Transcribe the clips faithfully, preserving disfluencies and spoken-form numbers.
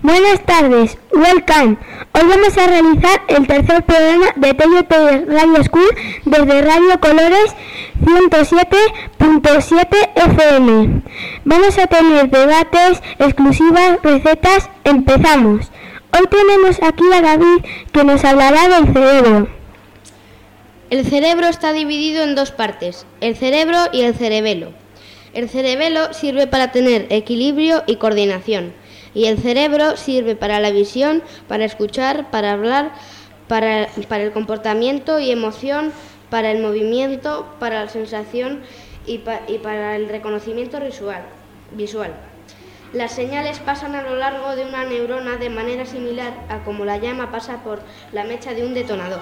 Buenas tardes, welcome. Hoy vamos a realizar el tercer programa de T L T Radio School desde Radio Colores ciento siete punto siete F M. Vamos a tener debates, exclusivas, recetas. Empezamos. Hoy tenemos aquí a David, que nos hablará del cerebro. El cerebro está dividido en dos partes, el cerebro y el cerebelo. El cerebelo sirve para tener equilibrio y coordinación, y el cerebro sirve para la visión, para escuchar, para hablar, para, para el comportamiento y emoción, para el movimiento, para la sensación y, pa, y para el reconocimiento visual, visual. Las señales pasan a lo largo de una neurona de manera similar a como la llama pasa por la mecha de un detonador.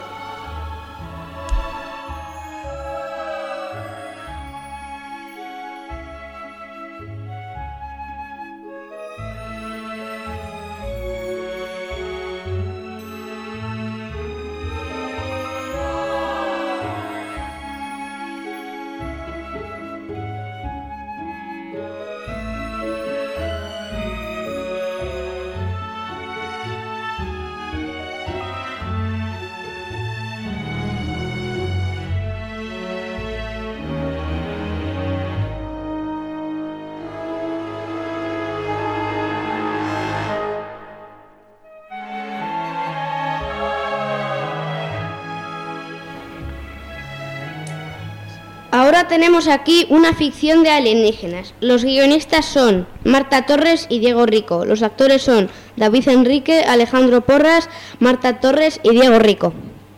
Ahora tenemos aquí una ficción de alienígenas. Los guionistas son Marta Torres y Diego Rico. Los actores son David Enrique, Alejandro Porras, Marta Torres y Diego Rico.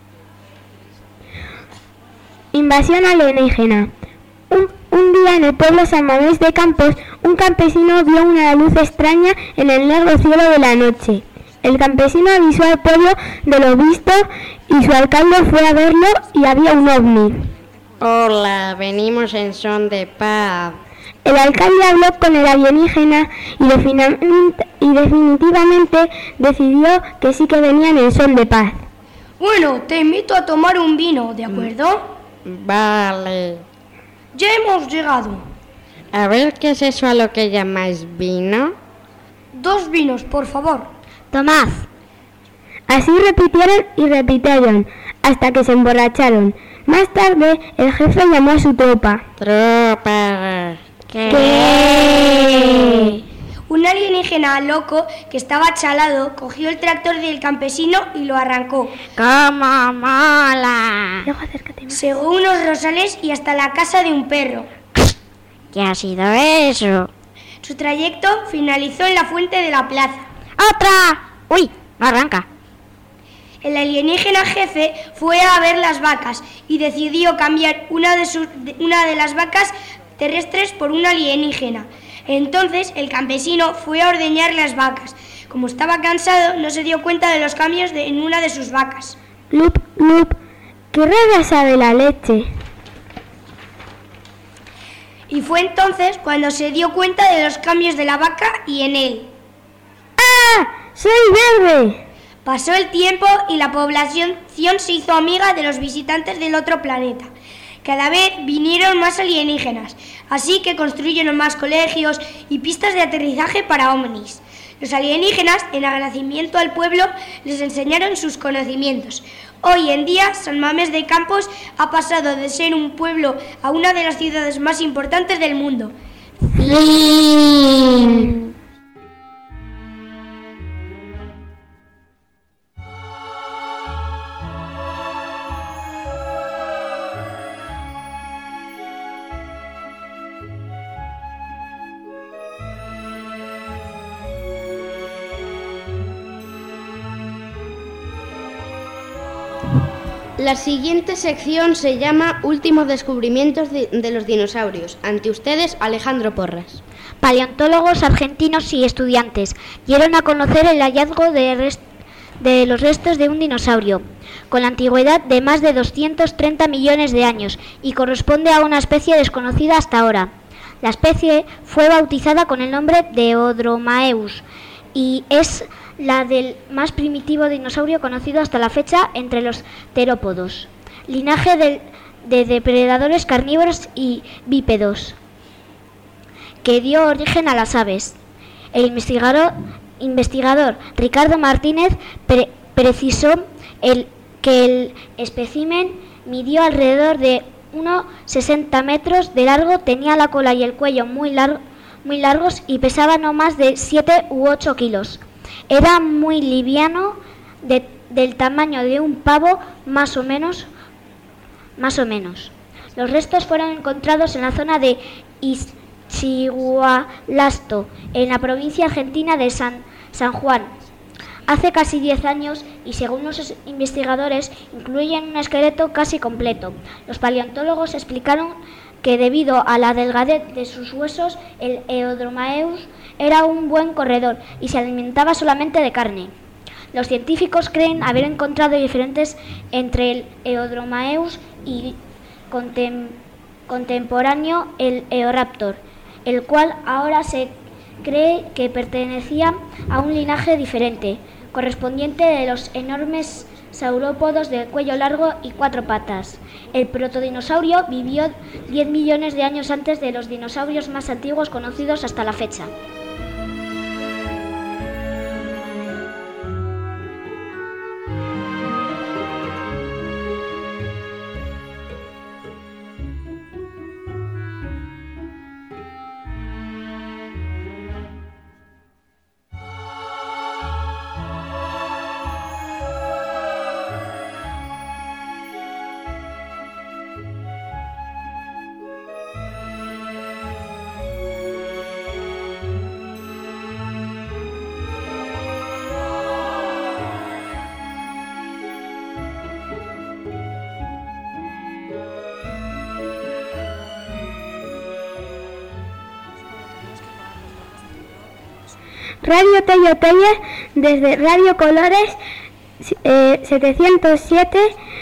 Invasión alienígena. Un, un día en el pueblo San Mamés de Campos, un campesino vio una luz extraña en el negro cielo de la noche. El campesino avisó al pueblo de lo visto y su alcalde fue a verlo y había un ovni. Hola, venimos en son de paz. El alcalde habló con el alienígena y, definitivamente, y definitivamente decidió que sí que venían en son de paz. Bueno, te invito a tomar un vino, ¿de acuerdo? Vale. Ya hemos llegado. A ver, ¿qué es eso a lo que llamáis vino? Dos vinos, por favor. Tomad. Así repitieron y repitieron hasta que se emborracharon. Más tarde, el jefe llamó a su tropa. Tropa. ¿Qué? ¿Qué? Un alienígena loco que estaba chalado cogió el tractor del campesino y lo arrancó. ¡Cómo mola! Luego acércate más. Segó unos rosales y hasta la casa de un perro. ¿Qué ha sido eso? Su trayecto finalizó en la fuente de la plaza. ¡Otra! ¡Uy! No arranca. El alienígena jefe fue a ver las vacas y decidió cambiar una de, sus, una de las vacas terrestres por una alienígena. Entonces el campesino fue a ordeñar las vacas. Como estaba cansado, no se dio cuenta de los cambios de, en una de sus vacas. Lup, lup, qué rara sabe la leche. Y fue entonces cuando se dio cuenta de los cambios de la vaca y en él. ¡Ah! ¡Soy verde! Pasó el tiempo y la población se hizo amiga de los visitantes del otro planeta. Cada vez vinieron más alienígenas, así que construyeron más colegios y pistas de aterrizaje para ovnis. Los alienígenas, en agradecimiento al pueblo, les enseñaron sus conocimientos. Hoy en día, San Mamés de Campos ha pasado de ser un pueblo a una de las ciudades más importantes del mundo. Fin. La siguiente sección se llama Últimos descubrimientos de, de los dinosaurios. Ante ustedes, Alejandro Porras. Paleontólogos argentinos y estudiantes dieron a conocer el hallazgo de, rest- de los restos de un dinosaurio, con la antigüedad de más de doscientos treinta millones de años y corresponde a una especie desconocida hasta ahora. La especie fue bautizada con el nombre de Odromaeus y es la del más primitivo dinosaurio conocido hasta la fecha entre los terópodos, linaje de, de depredadores carnívoros y bípedos, que dio origen a las aves. El investigador, investigador Ricardo Martínez pre- precisó el, que el espécimen midió alrededor de unos sesenta metros de largo, tenía la cola y el cuello muy, lar- muy largos y pesaba no más de siete u ocho kilos. Era muy liviano, de, del tamaño de un pavo más o menos. Más o menos. Los restos fueron encontrados en la zona de Ischigualasto, en la provincia argentina de San, San Juan, hace casi diez años, y según los investigadores incluyen un esqueleto casi completo. Los paleontólogos explicaron que debido a la delgadez de sus huesos, el Eodromaeus era un buen corredor y se alimentaba solamente de carne. Los científicos creen haber encontrado diferencias entre el Eodromaeus y contem- contemporáneo el Eoraptor, el cual ahora se cree que pertenecía a un linaje diferente, correspondiente de los enormes saurópodos de cuello largo y cuatro patas. El protodinosaurio vivió diez millones de años antes de los dinosaurios más antiguos conocidos hasta la fecha. Radio Tello Telle, desde Radio Colores eh, setecientos siete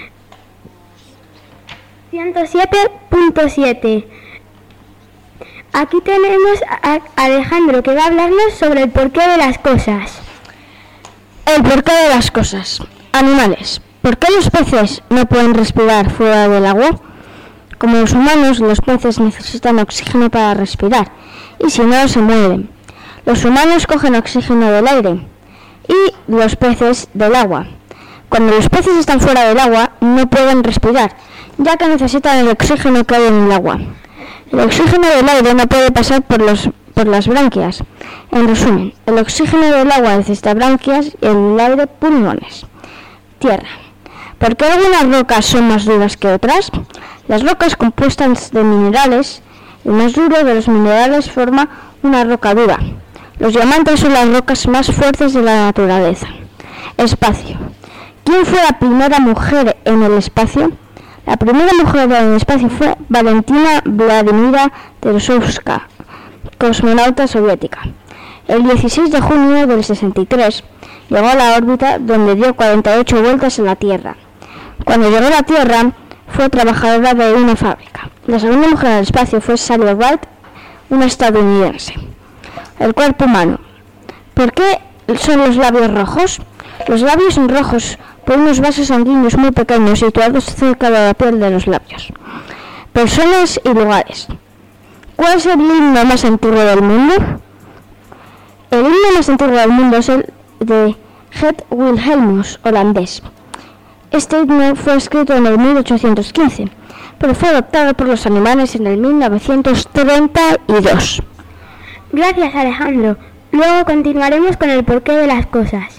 punto siete. Aquí tenemos a Alejandro, que va a hablarnos sobre el porqué de las cosas. El porqué de las cosas. Animales. ¿Por qué los peces no pueden respirar fuera del agua? Como los humanos, los peces necesitan oxígeno para respirar, y si no, se mueren. Los humanos cogen oxígeno del aire y los peces del agua. Cuando los peces están fuera del agua, no pueden respirar, ya que necesitan el oxígeno que hay en el agua. El oxígeno del aire no puede pasar por, los, por las branquias. En resumen, el oxígeno del agua necesita branquias y el aire pulmones. Tierra. ¿Por qué algunas rocas son más duras que otras? Las rocas compuestas de minerales, el más duro de los minerales forma una roca dura. Los diamantes son las rocas más fuertes de la naturaleza. Espacio. ¿Quién fue la primera mujer en el espacio? La primera mujer en el espacio fue Valentina Vladimira Tereshkovska, cosmonauta soviética. El dieciséis de junio del sesenta y tres llegó a la órbita, donde dio cuarenta y ocho vueltas en la Tierra. Cuando llegó a la Tierra, fue trabajadora de una fábrica. La segunda mujer en el espacio fue Sally Ride, una estadounidense. El cuerpo humano. ¿Por qué son los labios rojos? Los labios son rojos por unos vasos sanguíneos muy pequeños situados cerca de la piel de los labios. Personas y lugares. ¿Cuál es el himno más antiguo del mundo? El himno más antiguo del mundo es el de Het Wilhelmus, holandés. Este himno fue escrito en el mil ochocientos quince, pero fue adoptado por los alemanes en el mil novecientos treinta y dos. Gracias, Alejandro. Luego continuaremos con el porqué de las cosas.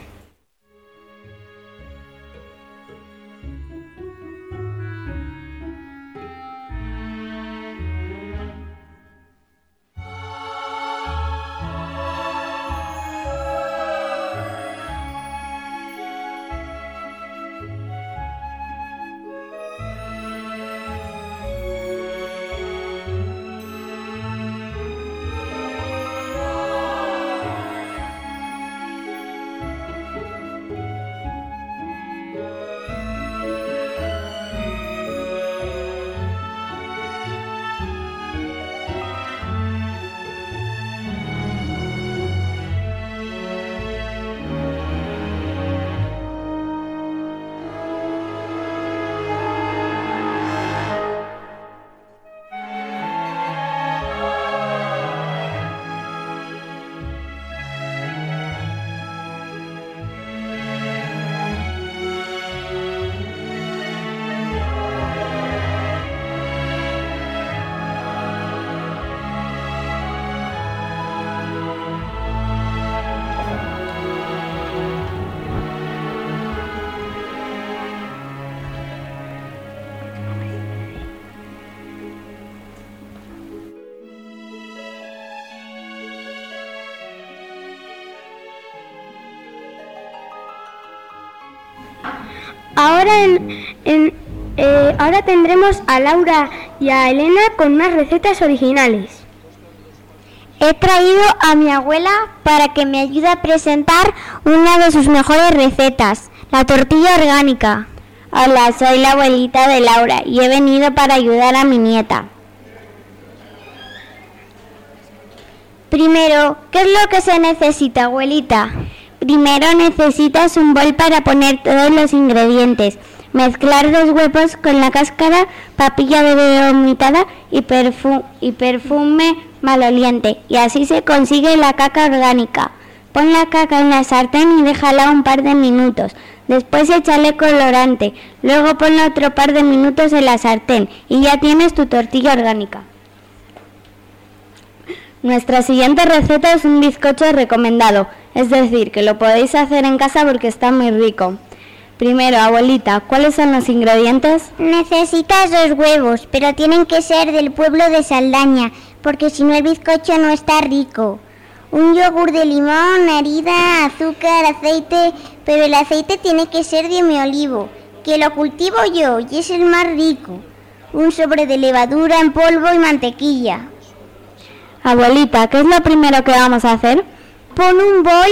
Ahora, en, en, eh, ahora tendremos a Laura y a Elena con unas recetas originales. He traído a mi abuela para que me ayude a presentar una de sus mejores recetas, la tortilla orgánica. Hola, soy la abuelita de Laura y he venido para ayudar a mi nieta. Primero, ¿qué es lo que se necesita, abuelita? Primero necesitas un bol para poner todos los ingredientes. Mezclar dos huevos con la cáscara, papilla de vomitada y, perfu- y perfume maloliente. Y así se consigue la caca orgánica. Pon la caca en la sartén y déjala un par de minutos. Después échale colorante. Luego ponla otro par de minutos en la sartén y ya tienes tu tortilla orgánica. Nuestra siguiente receta es un bizcocho recomendado. Es decir, que lo podéis hacer en casa porque está muy rico. Primero, abuelita, ¿cuáles son los ingredientes? Necesitas dos huevos, pero tienen que ser del pueblo de Saldaña, porque si no el bizcocho no está rico. Un yogur de limón, harina, azúcar, aceite, pero el aceite tiene que ser de mi olivo, que lo cultivo yo y es el más rico. Un sobre de levadura en polvo y mantequilla. Abuelita, ¿qué es lo primero que vamos a hacer? Pon un bol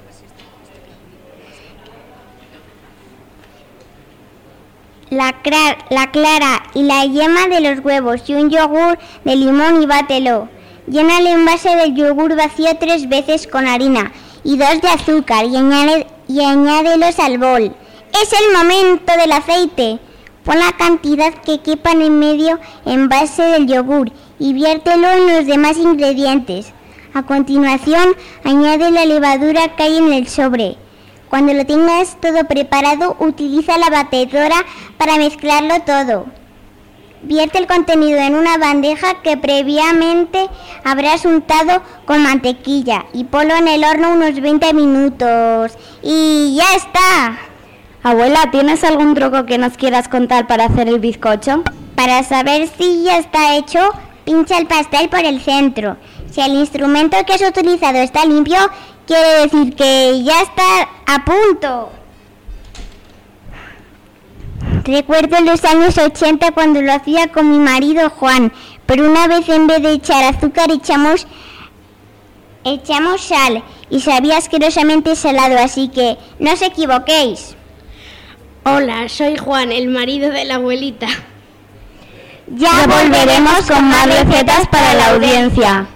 La, cra- la clara y la yema de los huevos y un yogur de limón y bátelo. Llena el envase del yogur vacío tres veces con harina y dos de azúcar y, añade, y añádelos al bol. Es el momento del aceite. Pon la cantidad que quepa en el medio envase del yogur y viértelo en los demás ingredientes. A continuación, añade la levadura que hay en el sobre. Cuando lo tengas todo preparado, utiliza la batedora para mezclarlo todo. Vierte el contenido en una bandeja que previamente habrás untado con mantequilla y ponlo en el horno unos veinte minutos. ¡Y ya está! Abuela, ¿tienes algún truco que nos quieras contar para hacer el bizcocho? Para saber si ya está hecho, pincha el pastel por el centro. Si el instrumento que has utilizado está limpio, quiere decir que ya está a punto. Recuerdo los años ochenta cuando lo hacía con mi marido Juan, pero una vez en vez de echar azúcar echamos, echamos sal y sabía asquerosamente salado, así que no os equivoquéis. Hola, soy Juan, el marido de la abuelita. Ya, ya volveremos con más recetas para la audiencia.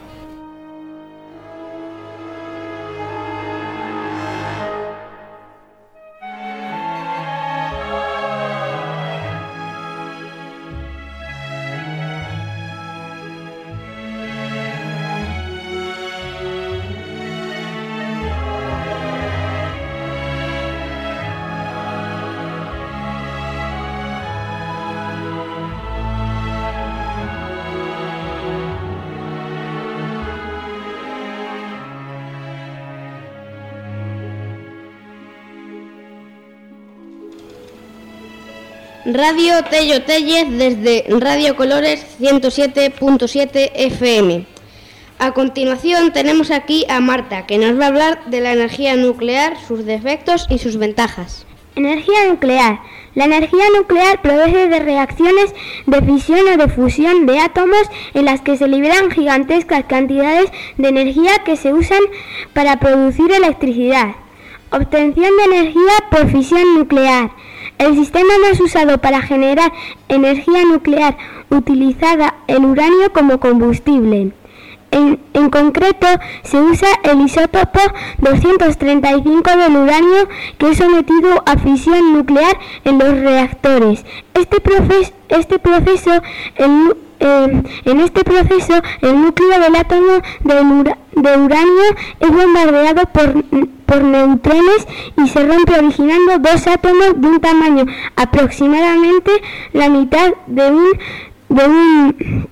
Radio Tello Tellez desde Radio Colores ciento siete punto siete F M. A continuación tenemos aquí a Marta, que nos va a hablar de la energía nuclear, sus defectos y sus ventajas. Energía nuclear. La energía nuclear proviene de reacciones de fisión o de fusión de átomos en las que se liberan gigantescas cantidades de energía que se usan para producir electricidad. Obtención de energía por fisión nuclear. El sistema más usado para generar energía nuclear utilizada el uranio como combustible. En, en concreto, se usa el isótopo doscientos treinta y cinco del uranio, que es sometido a fisión nuclear en los reactores. Este, proces, este proceso, el, eh, en este proceso, el núcleo del átomo de, ura, de uranio es bombardeado por, por neutrones y se rompe originando dos átomos de un tamaño aproximadamente la mitad de un... De un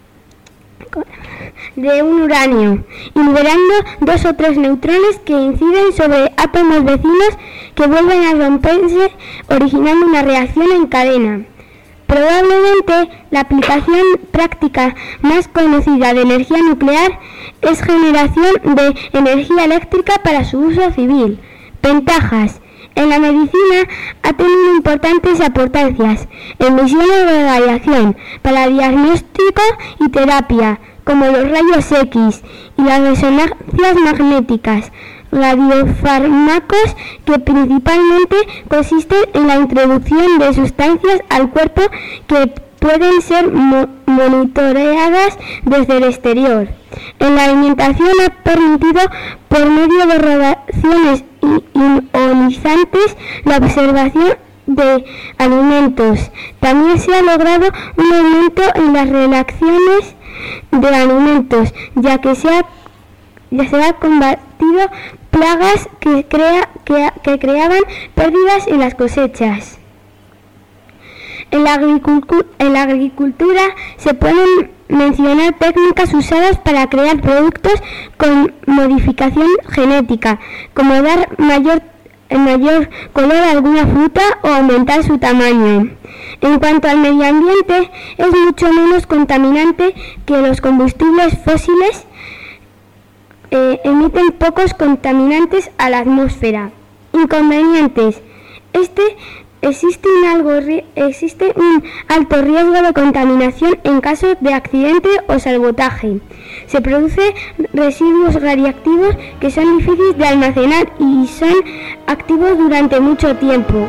de un uranio y liberando dos o tres neutrones que inciden sobre átomos vecinos que vuelven a romperse, originando una reacción en cadena. Probablemente la aplicación práctica más conocida de energía nuclear es generación de energía eléctrica para su uso civil. Ventajas: En la medicina ha tenido importantes aportancias en misiones de radiación para diagnóstico y terapia, como los rayos X y las resonancias magnéticas, radiofármacos que principalmente consisten en la introducción de sustancias al cuerpo que pueden ser mo- monitoreadas desde el exterior. En la alimentación ha permitido, por medio de radiaciones ionizantes, la observación de alimentos. También se ha logrado un aumento en las relaciones de alimentos, ya que se ha, ya se ha combatido plagas que, crea, que, que creaban pérdidas en las cosechas. En la, agricultura, en la agricultura se pueden mencionar técnicas usadas para crear productos con modificación genética, como dar mayor, mayor color a alguna fruta o aumentar su tamaño. En cuanto al medio ambiente, es mucho menos contaminante que los combustibles fósiles. Eh, emiten pocos contaminantes a la atmósfera. Inconvenientes. Este Existe un, algo, existe un alto riesgo de contaminación en caso de accidente o sabotaje. Se producen residuos radiactivos que son difíciles de almacenar y son activos durante mucho tiempo.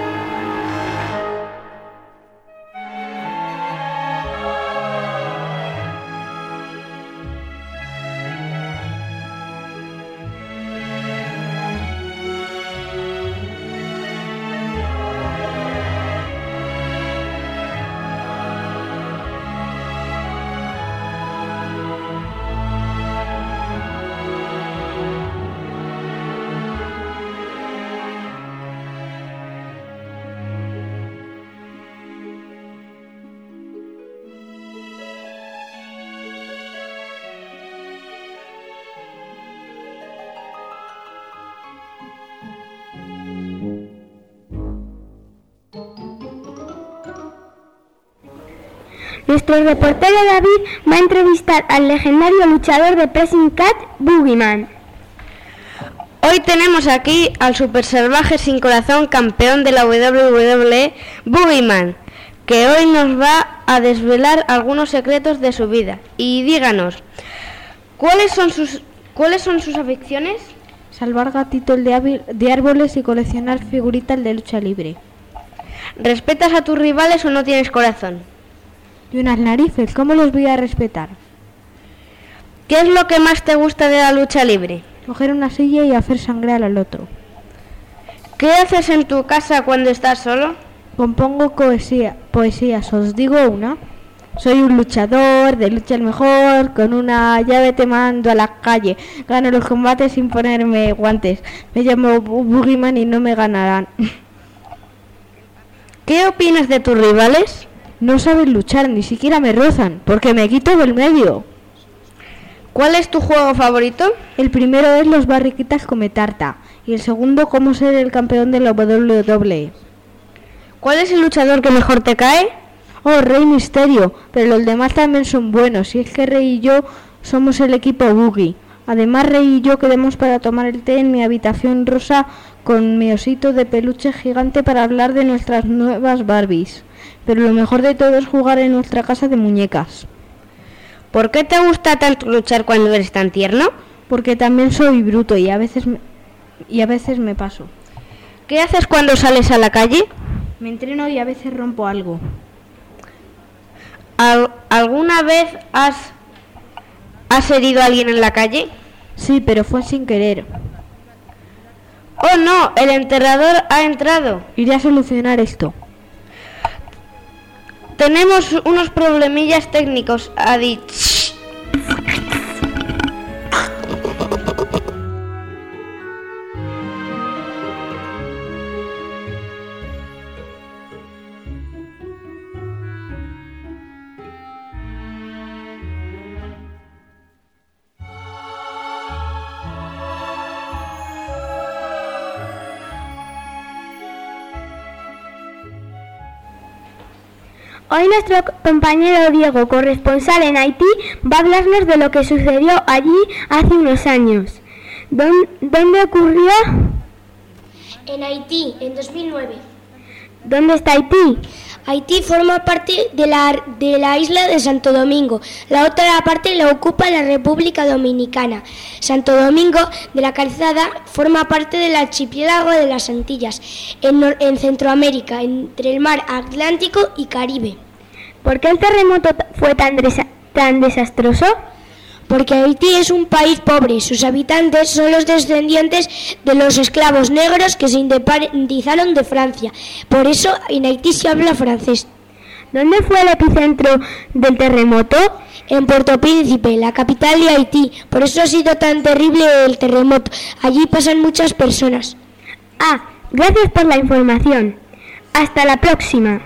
Nuestro reportero David va a entrevistar al legendario luchador de Pressing Cat, Boogeyman. Hoy tenemos aquí al super salvaje sin corazón, campeón de la doble u doble u E, Boogeyman, que hoy nos va a desvelar algunos secretos de su vida. Y díganos, ¿cuáles son sus, ¿cuáles son sus aficiones? Salvar gatitos de, de árboles y coleccionar figuritas de lucha libre. ¿Respetas a tus rivales o no tienes corazón? Y unas narices, ¿cómo los voy a respetar? ¿Qué es lo que más te gusta de la lucha libre? Coger una silla y hacer sangrar al otro. ¿Qué haces en tu casa cuando estás solo? Compongo poesía, poesías, os digo una. Soy un luchador, de lucha el mejor, con una llave te mando a la calle. Gano los combates sin ponerme guantes. Me llamo Boogeyman y no me ganarán. ¿Qué opinas de tus rivales? No saben luchar, ni siquiera me rozan, porque me quito del medio. ¿Cuál es tu juego favorito? El primero es los barriquitas come tarta, y el segundo cómo ser el campeón de la doble u doble u E. ¿Cuál es el luchador que mejor te cae? Oh, Rey Misterio, pero los demás también son buenos, y es que Rey y yo somos el equipo Boogie. Además, Rey y yo quedamos para tomar el té en mi habitación rosa con mi osito de peluche gigante para hablar de nuestras nuevas Barbies. Pero lo mejor de todo es jugar en nuestra casa de muñecas. ¿Por qué te gusta tanto luchar cuando eres tan tierno? Porque también soy bruto y a veces me, y a veces me paso. ¿Qué haces cuando sales a la calle? Me entreno y a veces rompo algo. ¿Al, ¿Alguna vez has, has herido a alguien en la calle? Sí, pero fue sin querer. ¡Oh no! ¡El enterrador ha entrado! Iré a solucionar esto. Tenemos unos problemillas técnicos, ha dicho. Hoy nuestro compañero Diego, corresponsal en Haití, va a hablarnos de lo que sucedió allí hace unos años. ¿Dónde ocurrió? En En Haití, en dos mil nueve. ¿Dónde está Haití? Haití forma parte de la, de la isla de Santo Domingo. La otra parte la ocupa la República Dominicana. Santo Domingo de la Calzada forma parte del archipiélago de las Antillas, en, en Centroamérica, entre el mar Atlántico y Caribe. ¿Por qué el terremoto fue tan, desa- tan desastroso? Porque Haití es un país pobre. Sus habitantes son los descendientes de los esclavos negros que se independizaron de Francia. Por eso en Haití se habla francés. ¿Dónde fue el epicentro del terremoto? En Puerto Príncipe, la capital de Haití. Por eso ha sido tan terrible el terremoto. Allí pasan muchas personas. Ah, gracias por la información. Hasta la próxima.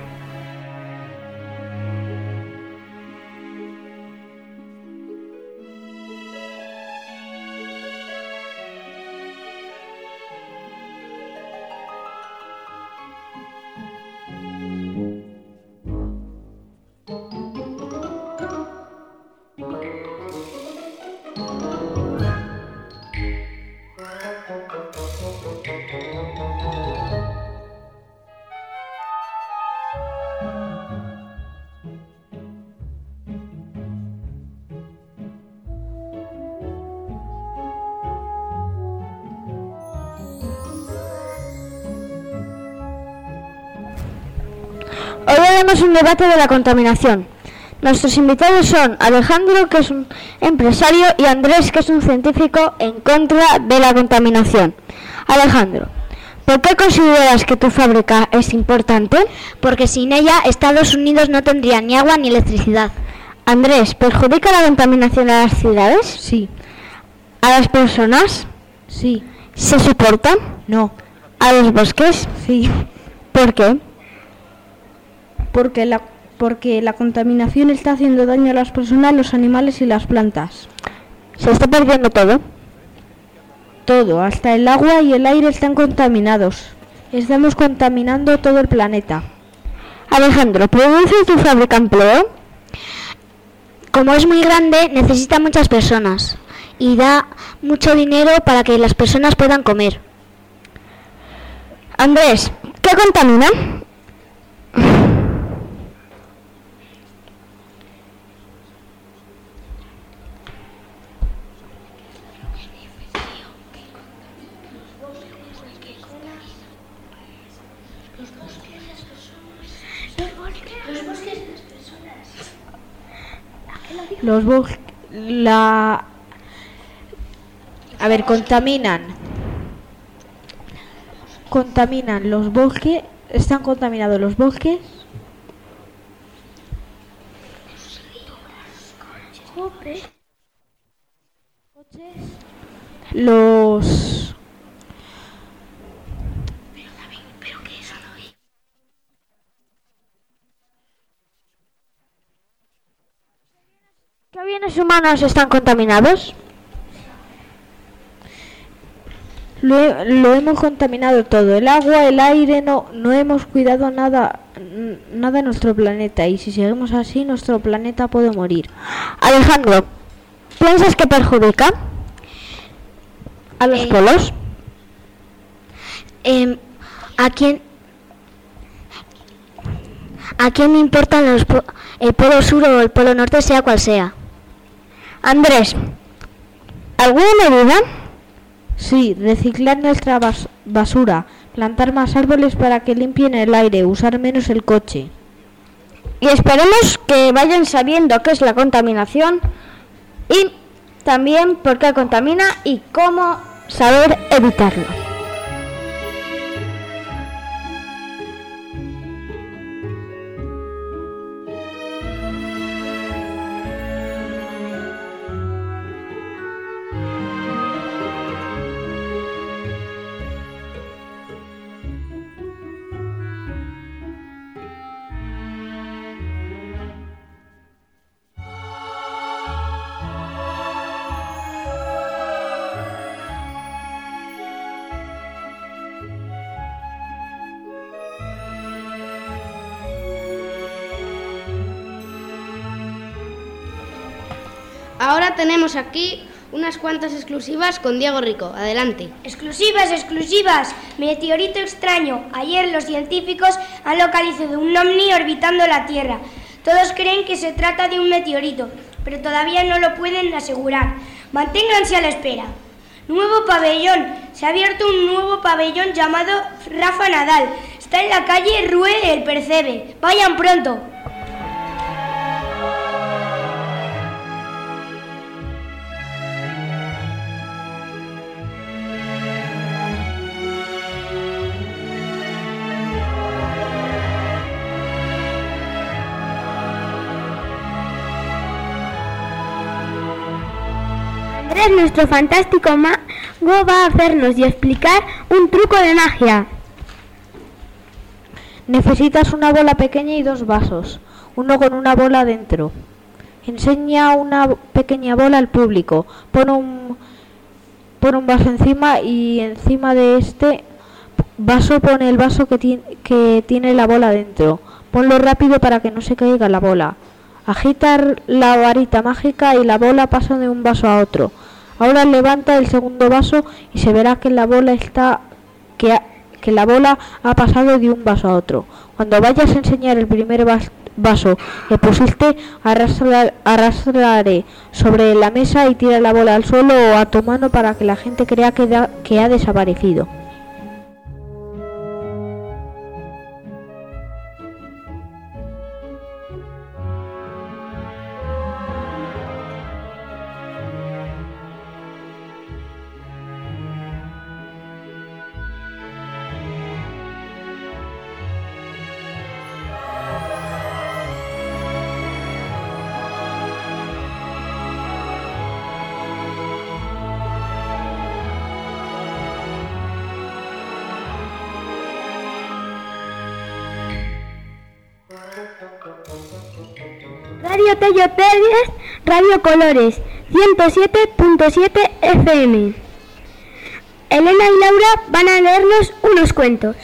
Hoy haremos un debate de la contaminación. Nuestros invitados son Alejandro, que es un empresario, y Andrés, que es un científico en contra de la contaminación. Alejandro, ¿por qué consideras que tu fábrica es importante? Porque sin ella Estados Unidos no tendría ni agua ni electricidad. Andrés, ¿perjudica la contaminación a las ciudades? Sí. ¿A las personas? Sí. ¿Se soporta? No. ¿A los bosques? Sí. ¿Por qué? Porque la, porque la contaminación está haciendo daño a las personas, los animales y las plantas. ¿Se está perdiendo todo? Todo, hasta el agua y el aire están contaminados. Estamos contaminando todo el planeta. Alejandro, ¿produce tu fábrica empleo? Como es muy grande, necesita muchas personas y da mucho dinero para que las personas puedan comer. Andrés, ¿qué contamina? Los bosques, la... A ver, contaminan. Contaminan los bosques, están contaminados los bosques. Los... ¿Qué bienes humanos están contaminados? Lo, he- lo hemos contaminado todo, el agua, el aire, no, no hemos cuidado nada, n- nada en nuestro planeta, y si seguimos así nuestro planeta puede morir. Alejandro, ¿piensas que perjudica a los Eh, polos? Em, ¿a quién a quién le importan los po- el polo sur o el polo norte, sea cual sea? Andrés, ¿alguna medida? Sí, reciclar nuestra bas- basura, plantar más árboles para que limpien el aire, usar menos el coche. Y esperemos que vayan sabiendo qué es la contaminación y también por qué contamina y cómo saber evitarlo. Ahora tenemos aquí Unas cuantas exclusivas con Diego Rico. Adelante. Exclusivas, exclusivas. Meteorito extraño. Ayer los científicos han localizado un ovni orbitando la Tierra. Todos creen que se trata de un meteorito, pero todavía no lo pueden asegurar. Manténganse a la espera. Nuevo pabellón. Se ha abierto un nuevo pabellón llamado Rafa Nadal. Está en la calle Rue El Percebe. Vayan pronto. Andrés, nuestro fantástico mago, va a hacernos y explicar un truco de magia. Necesitas una bola pequeña y dos vasos, uno con una bola dentro. Enseña una pequeña bola al público. Pon un, pon un vaso encima y encima de este vaso pone el vaso que, ti, que tiene la bola dentro. Ponlo rápido para que no se caiga la bola. Agita la varita mágica y la bola pasa de un vaso a otro. Ahora levanta el segundo vaso y se verá que la bola está que, ha, que la bola ha pasado de un vaso a otro. Cuando vayas a enseñar el primer vas, vaso que pusiste, arrastrar, arrastraré sobre la mesa y tira la bola al suelo o a tu mano para que la gente crea que, da, que ha desaparecido. Radio Tello Telles, Radio Colores, ciento siete punto siete F M. Elena y Laura van a leernos unos cuentos.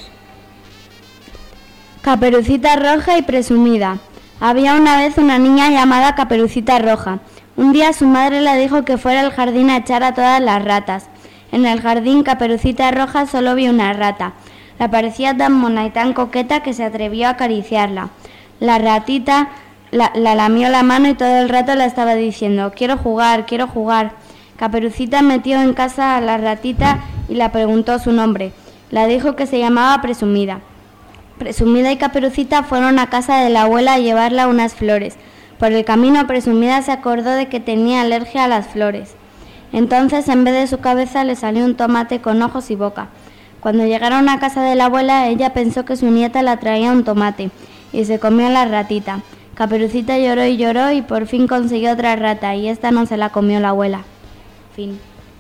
Caperucita Roja y Presumida. Había una vez una niña llamada Caperucita Roja. Un día su madre le dijo que fuera al jardín a echar a todas las ratas. En el jardín Caperucita Roja solo vio una rata. Le parecía tan mona y tan coqueta que se atrevió a acariciarla. La ratita la, la lamió la mano y todo el rato le estaba diciendo: quiero jugar, quiero jugar. Caperucita metió en casa a la ratita y le preguntó su nombre. Le dijo que se llamaba Presumida. Presumida y Caperucita fueron a casa de la abuela a llevarle unas flores. Por el camino Presumida se acordó de que tenía alergia a las flores. Entonces en vez de su cabeza le salió un tomate con ojos y boca. Cuando llegaron a casa de la abuela, ella pensó que su nieta le traía un tomate y se comió la ratita. Caperucita lloró y lloró y por fin consiguió otra rata y esta no se la comió la abuela. Fin.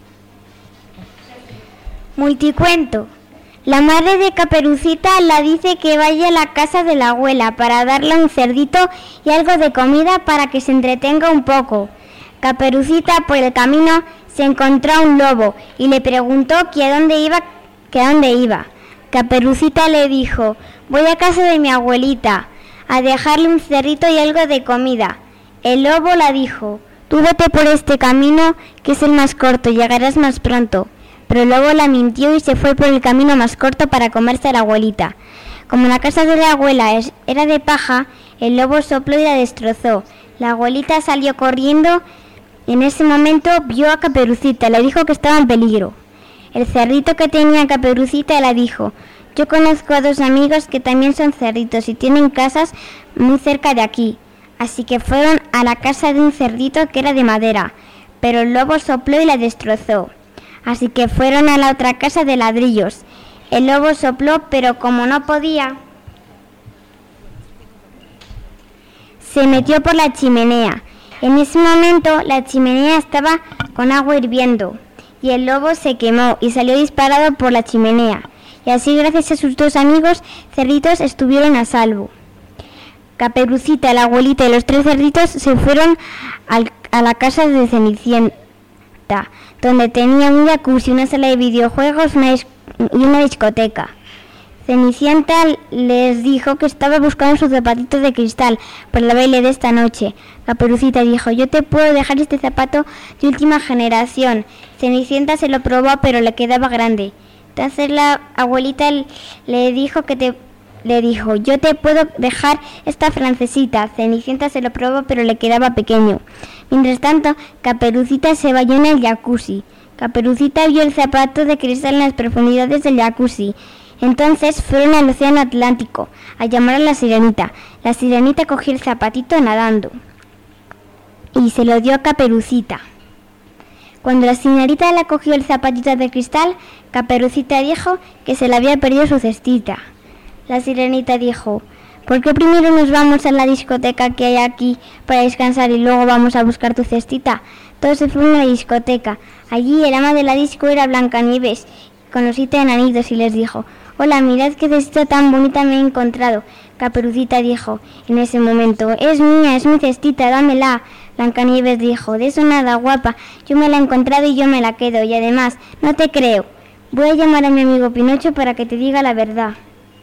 Multicuento. La madre de Caperucita la dice que vaya a la casa de la abuela para darle un cerdito y algo de comida para que se entretenga un poco. Caperucita por el camino se encontró a un lobo y le preguntó que a dónde iba, que a dónde iba. Caperucita le dijo: voy a casa de mi abuelita a dejarle un cerdito y algo de comida. El lobo la dijo: tú vete por este camino que es el más corto, llegarás más pronto. Pero el lobo la mintió y se fue por el camino más corto para comerse a la abuelita. Como la casa de la abuela es, era de paja, el lobo sopló y la destrozó. La abuelita salió corriendo. En ese momento vio a Caperucita, le dijo que estaba en peligro. El cerdito que tenía Caperucita le dijo: yo conozco a dos amigos que también son cerditos y tienen casas muy cerca de aquí. Así que fueron a la casa de un cerdito que era de madera, pero el lobo sopló y la destrozó. Así que fueron a la otra casa de ladrillos. El lobo sopló, pero como no podía, se metió por la chimenea. En ese momento la chimenea estaba con agua hirviendo y el lobo se quemó y salió disparado por la chimenea. Y así, gracias a sus dos amigos cerditos, estuvieron a salvo. Caperucita, la abuelita y los tres cerditos se fueron al, a la casa de Cenicienta, donde tenía un jacuzzi, una sala de videojuegos una dis- y una discoteca. Cenicienta les dijo que estaba buscando sus zapatitos de cristal para el baile de esta noche. Caperucita dijo, yo te puedo dejar este zapato de última generación. Cenicienta se lo probó, pero le quedaba grande. Entonces la abuelita le dijo que te... Le dijo, yo te puedo dejar esta francesita. Cenicienta se lo probó, pero le quedaba pequeño. Mientras tanto, Caperucita se bañó en el jacuzzi. Caperucita vio el zapato de cristal en las profundidades del jacuzzi. Entonces fueron al océano Atlántico a llamar a la sirenita. La sirenita cogió el zapatito nadando y se lo dio a Caperucita. Cuando la sirenita le cogió el zapatito de cristal, Caperucita dijo que se le había perdido su cestita. La sirenita dijo, ¿por qué primero nos vamos a la discoteca que hay aquí para descansar y luego vamos a buscar tu cestita? Todos se fueron a la discoteca. Allí el ama de la disco era Blancanieves, con los siete enanitos, y les dijo, hola, mirad qué cestita tan bonita me he encontrado. Caperucita dijo, en ese momento, es mía, es mi cestita, dámela. Blancanieves dijo, de eso nada, guapa, yo me la he encontrado y yo me la quedo, y además, no te creo. Voy a llamar a mi amigo Pinocho para que te diga la verdad.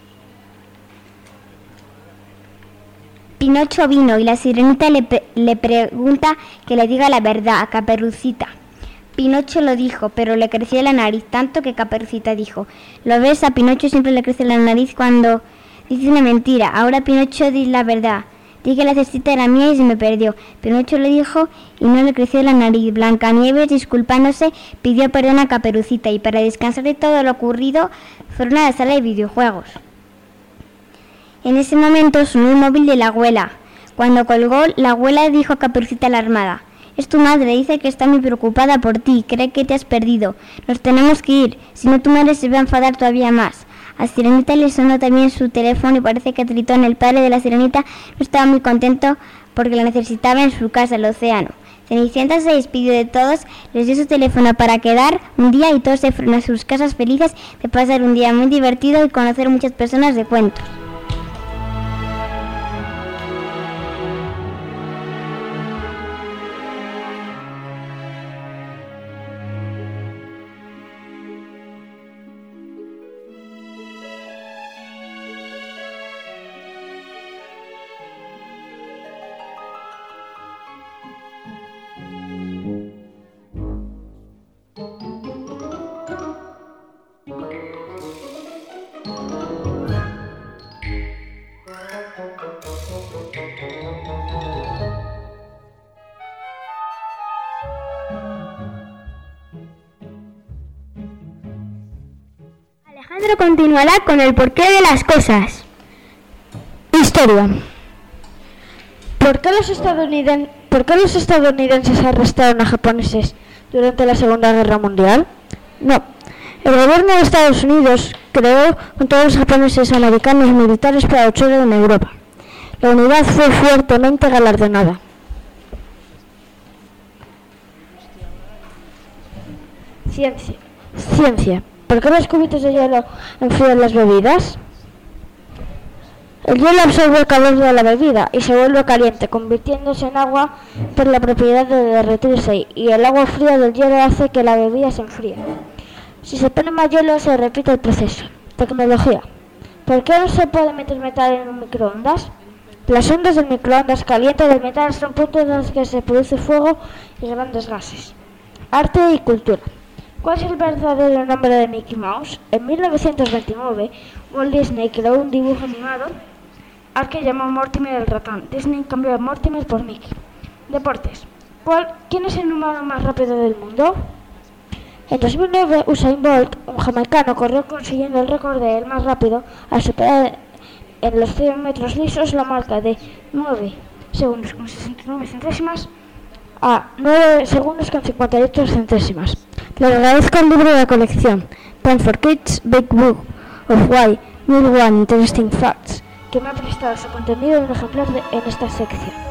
Pinocho vino y la sirenita le, pe- le pregunta que le diga la verdad a Caperucita. Pinocho lo dijo, pero le crecía la nariz tanto que Caperucita dijo, ¿lo ves? A Pinocho siempre le crece la nariz cuando dice una mentira. Ahora Pinocho dice la verdad. Dije que la cestita era mía y se me perdió. Pinocho lo dijo y no le creció la nariz. Blancanieves, disculpándose, pidió perdón a Caperucita y para descansar de todo lo ocurrido fueron a la sala de videojuegos. En ese momento sonó el móvil de la abuela. Cuando colgó, la abuela dijo a Caperucita alarmada, es tu madre, dice que está muy preocupada por ti, cree que te has perdido. Nos tenemos que ir, si no tu madre se va a enfadar todavía más. A Sirenita le sonó también su teléfono y parece que Tritón, el padre de la Sirenita, no estaba muy contento porque la necesitaba en su casa, el océano. Cenicienta se despidió de todos, les dio su teléfono para quedar un día y todos se fueron a sus casas felices de pasar un día muy divertido y conocer muchas personas de cuentos. Alejandro continuará con el porqué de las cosas. Historia. ¿Por qué los estadouniden- ¿Por qué los estadounidenses arrestaron a japoneses durante la Segunda Guerra Mundial? No. El gobierno de Estados Unidos creó con todos los japoneses americanos militares para luchar en Europa. La unidad fue fuertemente galardonada. Ciencia. Ciencia. ¿Por qué los cubitos de hielo enfrían las bebidas? El hielo absorbe el calor de la bebida y se vuelve caliente, convirtiéndose en agua por la propiedad de derretirse, y el agua fría del hielo hace que la bebida se enfríe. Si se pone más hielo, se repite el proceso. Tecnología. ¿Por qué no se puede meter metal en un microondas? Las ondas del microondas calientan el metal, son puntos en los que se produce fuego y grandes gases. Arte y cultura. ¿Cuál es el verdadero nombre de Mickey Mouse? En mil novecientos veintinueve, Walt Disney creó un dibujo animado al que llamó Mortimer el ratón. Disney cambió a Mortimer por Mickey. Deportes. ¿Cuál, ¿Quién es el humano más rápido del mundo? En dos mil nueve, Usain Bolt, un jamaicano, corrió consiguiendo el récord de el más rápido al superar en los cien metros lisos la marca de nueve segundos con sesenta y nueve centésimas a nueve segundos con cincuenta y ocho centésimas. Le agradezco el libro de la colección Time for Kids, Big Book of Why Mil One Interesting Facts, que me ha prestado su contenido en un ejemplar de, en esta sección.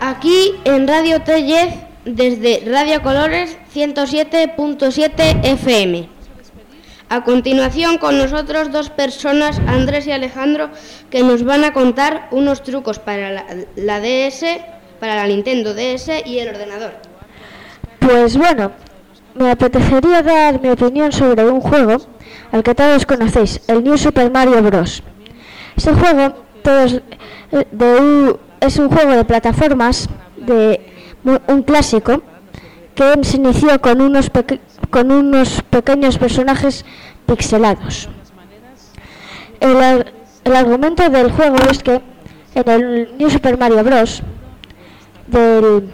Aquí en Radio Tellez, desde Radio Colores ciento siete punto siete F M. A continuación con nosotros dos personas, Andrés y Alejandro, que nos van a contar unos trucos para la, la D S, para la Nintendo D S y el ordenador. Pues bueno, me apetecería dar mi opinión sobre un juego al que todos conocéis, el New Super Mario Bros. Este juego todos, de un, es un juego de plataformas, de un clásico, que se inició con unos, peque, con unos pequeños personajes pixelados. El, el argumento del juego es que en el New Super Mario Bros. Del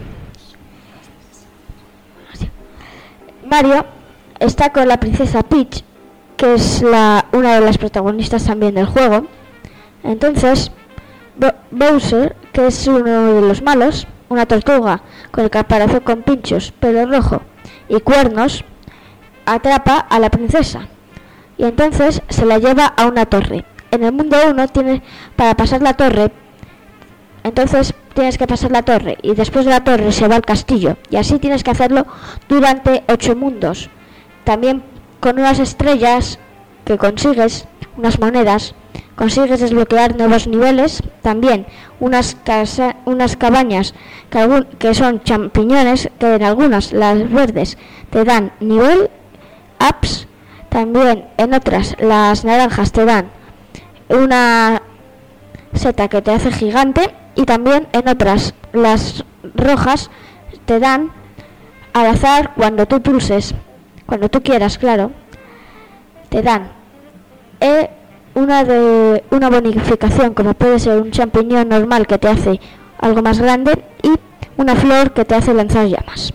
Mario está con la princesa Peach, que es la, una de las protagonistas también del juego. Entonces Bowser, que es uno de los malos, una tortuga con el caparazón con pinchos, pelo rojo y cuernos, atrapa a la princesa y entonces se la lleva a una torre. En el mundo uno tienes para pasar la torre, entonces tienes que pasar la torre y después de la torre se va al castillo y así tienes que hacerlo durante ocho mundos. También con unas estrellas que consigues, unas monedas, consigues desbloquear nuevos niveles, también unas, casa, unas cabañas que, algún, que son champiñones, que en algunas, las verdes, te dan nivel, ups, también en otras, las naranjas, te dan una seta que te hace gigante y también en otras, las rojas, te dan al azar cuando tú pulses, cuando tú quieras, claro, te dan eh, una de una bonificación, como puede ser un champiñón normal que te hace algo más grande y una flor que te hace lanzar llamas.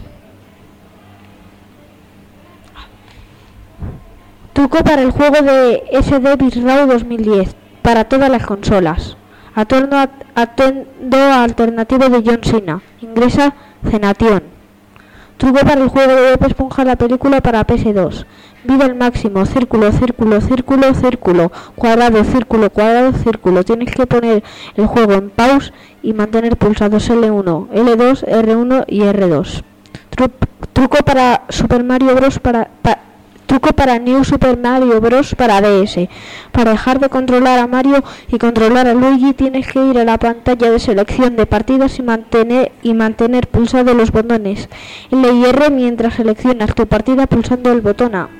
Truco para el juego de S D Bizraw dos mil diez para todas las consolas. Atuendo, atuendo alternativo de John Cena. Ingresa Cenation. Truco para el juego de Bob Esponja, la película para P S dos. Vida al máximo, círculo, círculo, círculo, círculo, cuadrado, círculo, cuadrado, círculo. Tienes que poner el juego en pause y mantener pulsados L uno, L dos, R uno y R dos. Tru truco para Super Mario Bros. para... Pa Truco para New Super Mario Bros. Para D S. Para dejar de controlar a Mario y controlar a Luigi tienes que ir a la pantalla de selección de partidas y mantener, y mantener pulsados los botones L y R mientras seleccionas tu partida pulsando el botón A.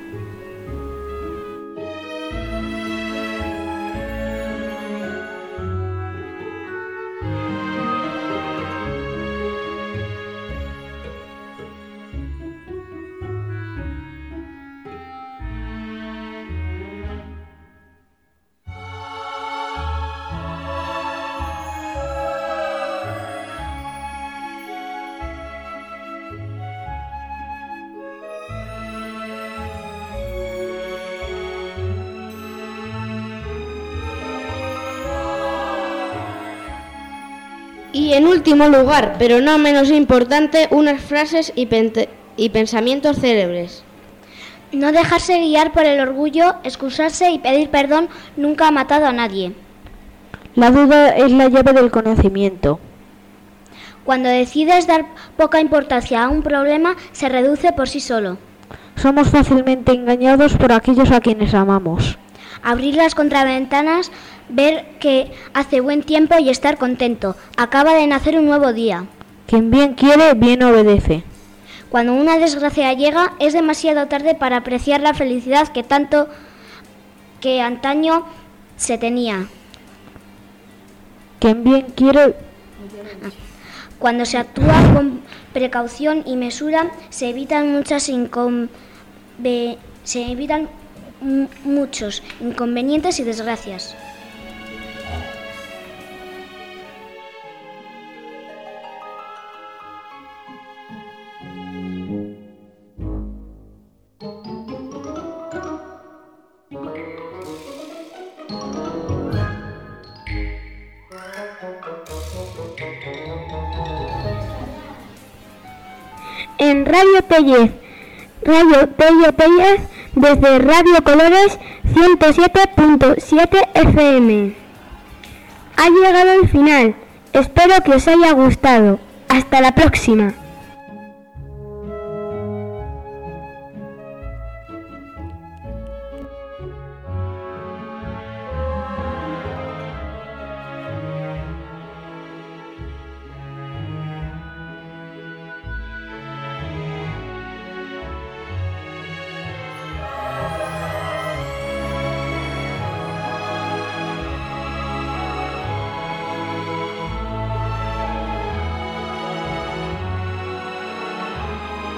Y en último lugar, pero no menos importante, unas frases y, y pensamientos célebres. No dejarse guiar por el orgullo, excusarse y pedir perdón nunca ha matado a nadie. La duda es la llave del conocimiento. Cuando decides dar poca importancia a un problema, se reduce por sí solo. Somos fácilmente engañados por aquellos a quienes amamos. Abrir las contraventanas, ver que hace buen tiempo y estar contento. Acaba de nacer un nuevo día. Quien bien quiere, bien obedece. Cuando una desgracia llega, es demasiado tarde para apreciar la felicidad que tanto que antaño se tenía. Quien bien quiere... Cuando se actúa con precaución y mesura, se evitan muchas incon... se evitan muchos inconvenientes y desgracias. En Radio Tellez, Radio Tellez Tellez, desde Radio Colores ciento siete punto siete F M. Ha llegado el final, espero que os haya gustado. Hasta la próxima.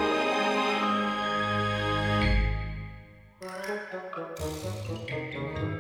Thank you.